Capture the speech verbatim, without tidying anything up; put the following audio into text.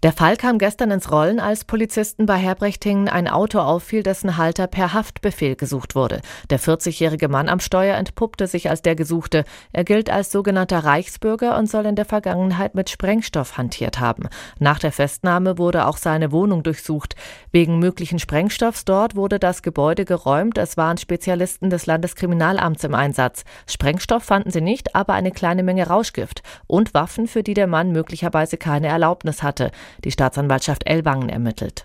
Der Fall kam gestern ins Rollen, als Polizisten bei Herbrechtingen ein Auto auffiel, dessen Halter per Haftbefehl gesucht wurde. Der vierzigjährige Mann am Steuer entpuppte sich als der Gesuchte. Er gilt als sogenannter Reichsbürger und soll in der Vergangenheit mit Sprengstoff hantiert haben. Nach der Festnahme wurde auch seine Wohnung durchsucht. Wegen möglichen Sprengstoffs dort wurde das Gebäude geräumt. Es waren Spezialisten des Landeskriminalamts im Einsatz. Sprengstoff fanden sie nicht, aber eine kleine Menge Rauschgift und Waffen, für die der Mann möglicherweise keine Erlaubnis hatte. Die Staatsanwaltschaft Ellwangen ermittelt.